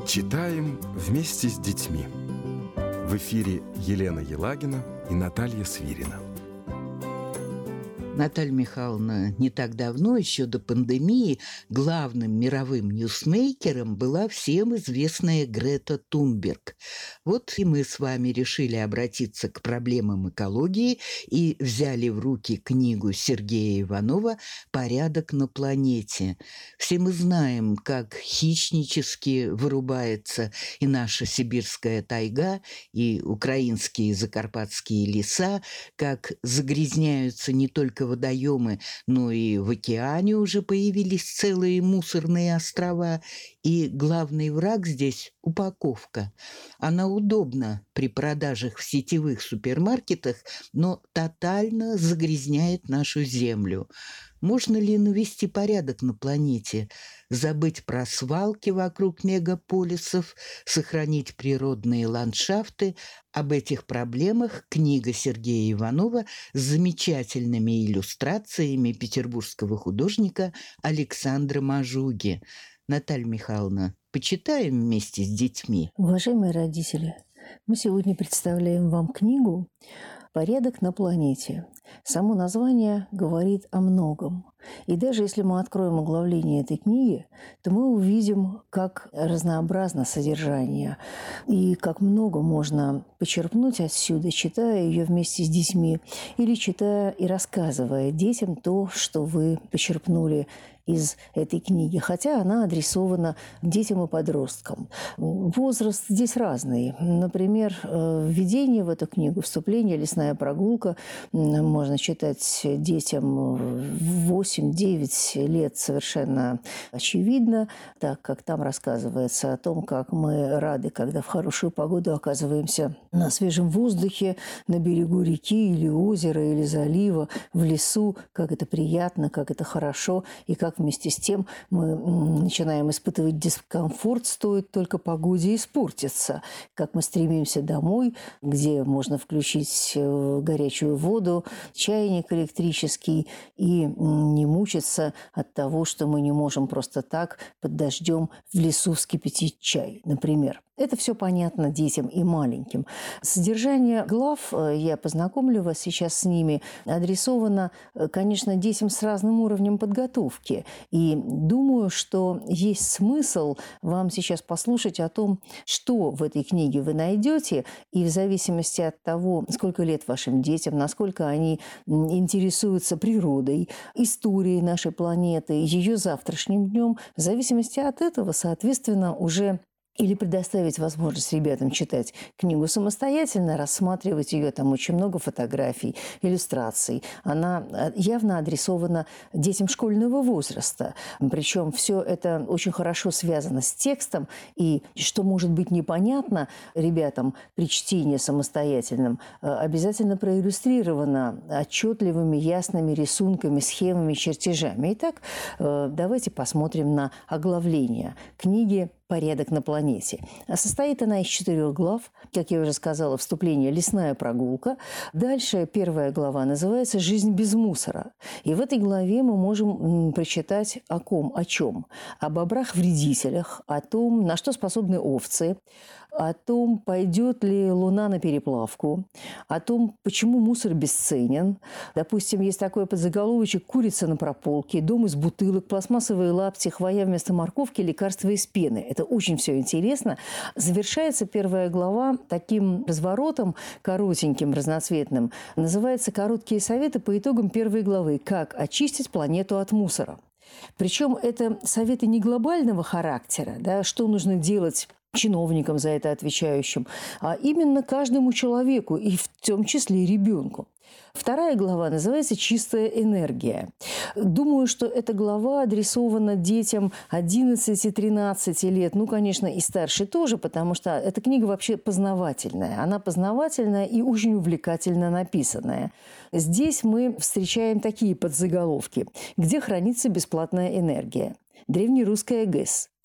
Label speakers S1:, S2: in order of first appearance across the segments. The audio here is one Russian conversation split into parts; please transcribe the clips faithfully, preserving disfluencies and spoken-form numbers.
S1: Читаем вместе с детьми. В эфире Елена Елагина и Наталья Свирина.
S2: Наталья Михайловна, не так давно, еще до пандемии, главным мировым ньюсмейкером была всем известная Грета Тунберг. Вот и мы с вами решили обратиться к проблемам экологии и взяли в руки книгу Сергея Иванова «Порядок на планете». Все мы знаем, как хищнически вырубается и наша сибирская тайга, и украинские закарпатские леса, как загрязняются не только водоемы, но и в океане уже появились целые мусорные острова. И главный враг здесь – упаковка. Она удобна при продажах в сетевых супермаркетах, но тотально загрязняет нашу землю. Можно ли навести порядок на планете, забыть про свалки вокруг мегаполисов, сохранить природные ландшафты? Об этих проблемах книга Сергея Иванова с замечательными иллюстрациями петербургского художника Александра Мажуги. Наталья Михайловна, почитаем вместе с детьми.
S3: Уважаемые родители, мы сегодня представляем вам книгу «Порядок на планете». Само название говорит о многом. И даже если мы откроем оглавление этой книги, то мы увидим, как разнообразно содержание и как много можно почерпнуть отсюда, читая ее вместе с детьми или читая и рассказывая детям то, что вы почерпнули из этой книги, хотя она адресована детям и подросткам. Возраст здесь разный. Например, введение в эту книгу, вступление, лесная прогулка можно читать детям восемь-девять лет совершенно очевидно, так как там рассказывается о том, как мы рады, когда в хорошую погоду оказываемся на свежем воздухе, на берегу реки или озера, или залива, в лесу, как это приятно, как это хорошо, и как вместе с тем мы начинаем испытывать дискомфорт, стоит только погоде испортиться. Как мы стремимся домой, где можно включить горячую воду, чайник электрический и не мучиться от того, что мы не можем просто так под дождем в лесу вскипятить чай, например. Это все понятно детям и маленьким. Содержание глав, я познакомлю вас сейчас с ними, адресовано, конечно, детям с разным уровнем подготовки. И думаю, что есть смысл вам сейчас послушать о том, что в этой книге вы найдете, и в зависимости от того, сколько лет вашим детям, насколько они интересуются природой, историей нашей планеты, ее завтрашним днем, в зависимости от этого, соответственно, уже или предоставить возможность ребятам читать книгу самостоятельно, рассматривать ее, там очень много фотографий, иллюстраций. Она явно адресована детям школьного возраста. Причем все это очень хорошо связано с текстом, и что может быть непонятно ребятам при чтении самостоятельном, обязательно проиллюстрировано отчетливыми, ясными рисунками, схемами, чертежами. Итак, давайте посмотрим на оглавление книги «Порядок на планете». Состоит она из четырех глав. Как я уже сказала, вступление «Лесная прогулка». Дальше первая глава называется «Жизнь без мусора». И в этой главе мы можем прочитать о ком, о чем. О бобрах-вредителях, о том, на что способны овцы, о том, пойдет ли Луна на переплавку, о том, почему мусор бесценен. Допустим, есть такой подзаголовочек «Курица на прополке», «Дом из бутылок», «Пластмассовые лапти», «Хвоя вместо морковки», «Лекарства из пены». Это очень все интересно. Завершается первая глава таким разворотом коротеньким, разноцветным. Называется «Короткие советы по итогам первой главы. Как очистить планету от мусора». Причем это советы не глобального характера, да, что нужно делать чиновникам за это отвечающим, а именно каждому человеку, и в том числе и ребенку. Вторая глава называется «Чистая энергия». Думаю, что эта глава адресована детям одиннадцати-тринадцати лет, ну, конечно, и старше тоже, потому что эта книга вообще познавательная. Она познавательная и очень увлекательно написанная. Здесь мы встречаем такие подзаголовки: «Где хранится бесплатная энергия?», «Древнерусская ГЭС»,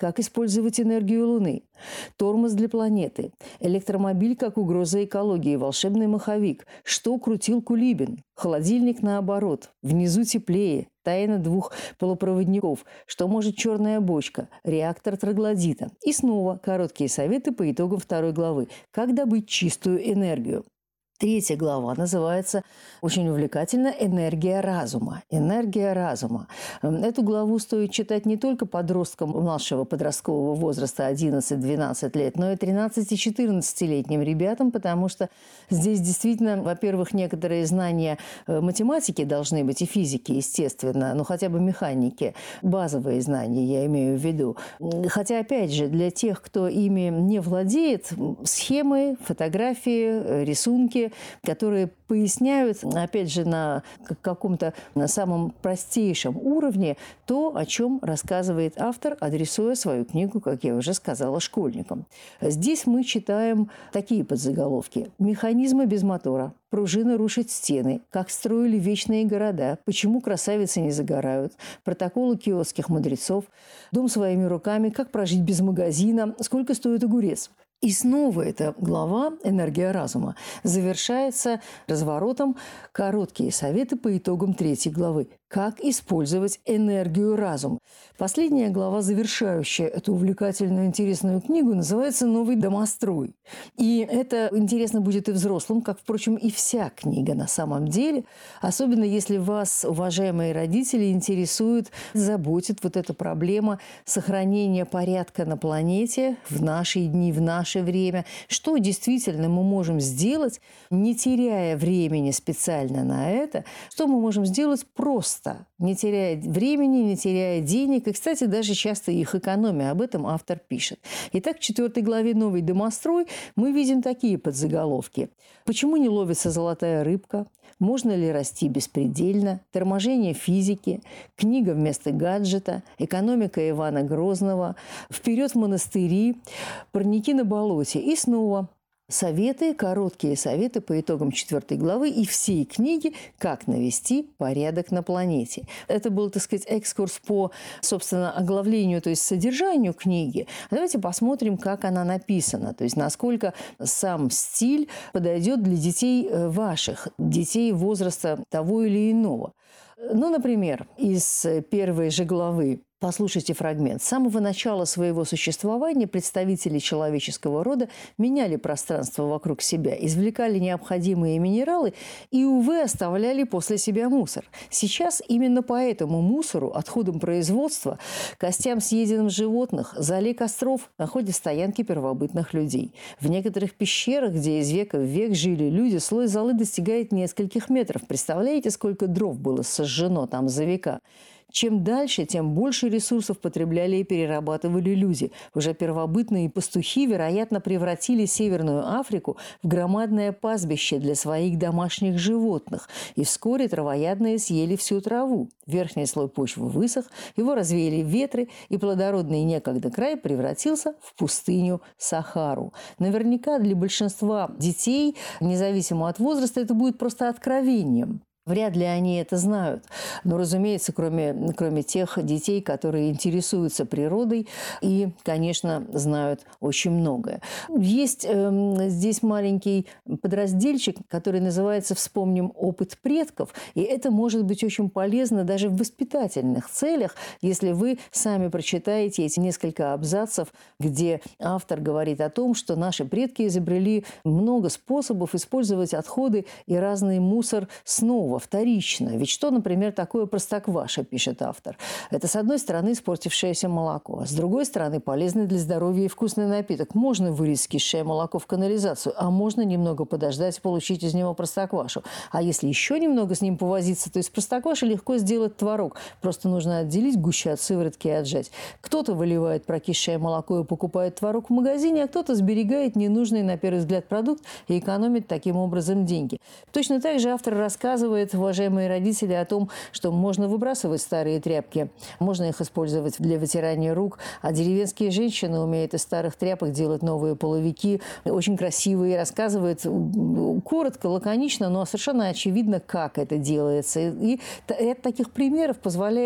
S3: как использовать энергию Луны, тормоз для планеты, электромобиль как угроза экологии, волшебный маховик, что крутил Кулибин, холодильник наоборот, внизу теплее, тайна двух полупроводников, что может черная бочка, реактор троглодита. И снова короткие советы по итогам второй главы. Как добыть чистую энергию. Третья глава называется очень увлекательно «Энергия разума». Энергия разума. Эту главу стоит читать не только подросткам младшего подросткового возраста одиннадцать-двенадцать лет, но и тринадцати-четырнадцатилетним ребятам, потому что здесь действительно, во-первых, некоторые знания математики должны быть и физики, естественно, ну хотя бы механики, базовые знания я имею в виду. Хотя, опять же, для тех, кто ими не владеет, схемы, фотографии, рисунки, которые поясняют, опять же, на каком-то на самом простейшем уровне то, о чем рассказывает автор, адресуя свою книгу, как я уже сказала, школьникам. Здесь мы читаем такие подзаголовки. «Механизмы без мотора», «Пружина рушит стены», «Как строили вечные города», «Почему красавицы не загорают», «Протоколы киотских мудрецов», «Дом своими руками», «Как прожить без магазина», «Сколько стоит огурец». И снова эта глава «Энергия разума» завершается разворотом «Короткие советы по итогам третьей главы». Как использовать энергию разума. Последняя глава, завершающая эту увлекательную, интересную книгу, называется «Новый домострой». И это интересно будет и взрослым, как, впрочем, и вся книга на самом деле. Особенно если вас, уважаемые родители, интересует, заботит вот эта проблема сохранения порядка на планете в наши дни, в наше время. Что действительно мы можем сделать, не теряя времени специально на это, что мы можем сделать просто, не теряя времени, не теряя денег, и, кстати, даже часто их экономия. Об этом автор пишет. Итак, в четвертой главе «Новый домострой» мы видим такие подзаголовки. Почему не ловится золотая рыбка? Можно ли расти беспредельно? Торможение физики, книга вместо гаджета, экономика Ивана Грозного, вперед в монастыри, парники на болоте. И снова советы, короткие советы по итогам четвертой главы и всей книги «Как навести порядок на планете». Это был, так сказать, экскурс по, собственно, оглавлению, то есть содержанию книги. А давайте посмотрим, как она написана, то есть насколько сам стиль подойдет для детей ваших, детей возраста того или иного. Ну, например, из первой же главы послушайте фрагмент. С самого начала своего существования представители человеческого рода меняли пространство вокруг себя, извлекали необходимые минералы и, увы, оставляли после себя мусор. Сейчас именно по этому мусору, отходам производства, костям съеденных животных, зале костров находят стоянки первобытных людей. В некоторых пещерах, где из века в век жили люди, слой золы достигает нескольких метров. Представляете, сколько дров было сожжено там за века? Чем дальше, тем больше ресурсов потребляли и перерабатывали люди. Уже первобытные пастухи, вероятно, превратили Северную Африку в громадное пастбище для своих домашних животных. И вскоре травоядные съели всю траву. Верхний слой почвы высох, его развеяли ветры, и плодородный некогда край превратился в пустыню Сахару. Наверняка для большинства детей, независимо от возраста, это будет просто откровением. Вряд ли они это знают. Но, разумеется, кроме, кроме тех детей, которые интересуются природой и, конечно, знают очень многое. Есть э, здесь маленький подразделчик, который называется «Вспомним опыт предков». И это может быть очень полезно даже в воспитательных целях, если вы сами прочитаете эти несколько абзацев, где автор говорит о том, что наши предки изобрели много способов использовать отходы и разный мусор снова, вторично. Ведь что, например, такое простокваша, пишет автор? Это, с одной стороны, испортившееся молоко, а с другой стороны, полезный для здоровья и вкусный напиток. Можно вылить скисшее молоко в канализацию, а можно немного подождать и получить из него простоквашу. А если еще немного с ним повозиться, то из простокваши легко сделать творог. Просто нужно отделить гуще от сыворотки и отжать. Кто-то выливает прокисшее молоко и покупает творог в магазине, а кто-то сберегает ненужный, на первый взгляд, продукт и экономит таким образом деньги. Точно так же автор рассказывает, уважаемые родители, о том, что можно выбрасывать старые тряпки, можно их использовать для вытирания рук, а деревенские женщины умеют из старых тряпок делать новые половики, очень красивые, рассказывают коротко, лаконично, но совершенно очевидно, как это делается. И ряд таких примеров позволяет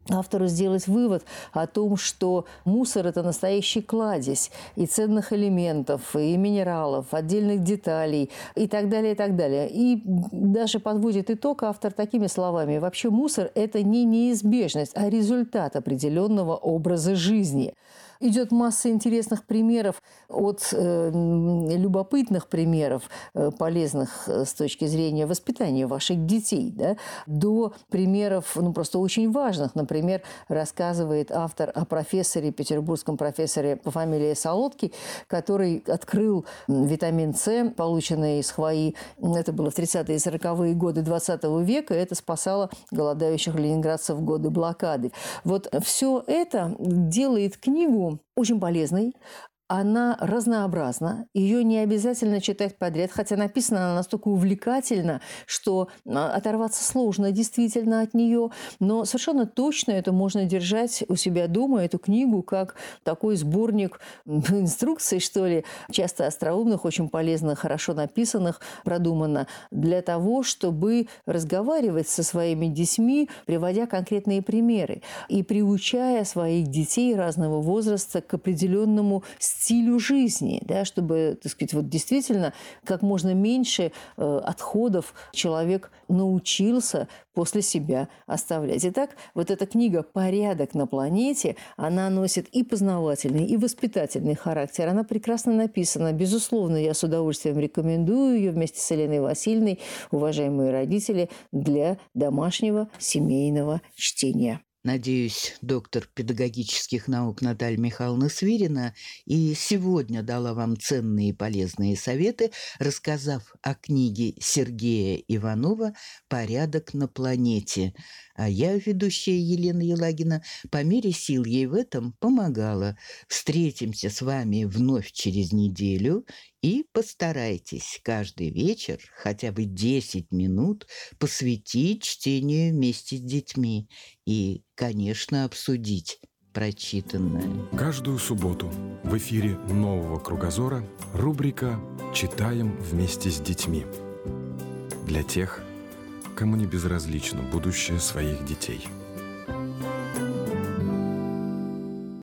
S3: автору сделать вывод о том, что мусор – это настоящий кладезь и ценных элементов, и минералов, отдельных деталей и так далее, и так далее. И даже подводит итог автор такими словами. Вообще мусор – это не неизбежность, а результат определенного образа жизни. Идет масса интересных примеров, от э, любопытных примеров, э, полезных э, с точки зрения воспитания ваших детей, да, до примеров, ну, просто очень важных. Например, рассказывает автор о профессоре, петербургском профессоре по фамилии Солодкий, который открыл витамин С, полученный из хвои. Это было в тридцатые и сороковые годы двадцатого века, и это спасало голодающих ленинградцев в годы блокады. Вот все это делает книгу очень полезной. Она разнообразна, ее не обязательно читать подряд, хотя написана она настолько увлекательно, что оторваться сложно действительно от нее, но совершенно точно это можно держать у себя дома, эту книгу, как такой сборник инструкций, что ли, часто остроумных, очень полезных, хорошо написанных, продуманно, для того, чтобы разговаривать со своими детьми, приводя конкретные примеры и приучая своих детей разного возраста к определенному стилю жизни, да, чтобы, так сказать, вот действительно как можно меньше э, отходов человек научился после себя оставлять. Итак, вот эта книга «Порядок на планете», она носит и познавательный, и воспитательный характер. Она прекрасно написана. Безусловно, я с удовольствием рекомендую ее вместе с Еленой Васильевной, уважаемые родители, для домашнего семейного чтения.
S2: Надеюсь, доктор педагогических наук Наталья Михайловна Свирина и сегодня дала вам ценные и полезные советы, рассказав о книге Сергея Иванова «Порядок на планете». А я, ведущая Елена Елагина, по мере сил ей в этом помогала. Встретимся с вами вновь через неделю и постарайтесь каждый вечер хотя бы десять минут посвятить чтению вместе с детьми и, конечно, обсудить прочитанное.
S1: Каждую субботу в эфире «Нового кругозора» рубрика «Читаем вместе с детьми». Для тех, кому не безразлично будущее своих детей.